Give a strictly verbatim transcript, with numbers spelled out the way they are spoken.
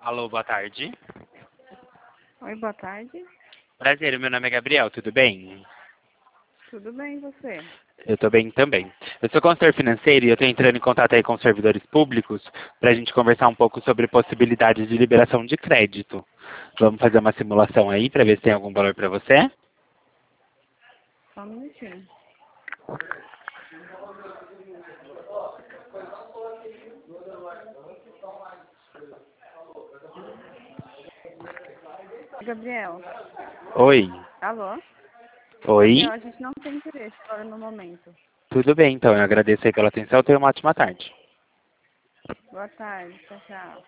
Alô, boa tarde. Oi, boa tarde. Prazer, meu nome é Gabriel, tudo bem? Tudo bem, e você? Eu tô bem também. Eu sou consultor financeiro e eu tô entrando em contato aí com os servidores públicos para a gente conversar um pouco sobre possibilidades de liberação de crédito. Vamos fazer uma simulação aí para ver se tem algum valor para você? Só um minutinho. Gabriel. Oi. Alô? Oi. Gabriel, a gente não tem interesse agora no momento. Tudo bem, então. Eu agradeço aí pela atenção. Tenha uma ótima tarde. Boa tarde, tchau, tchau.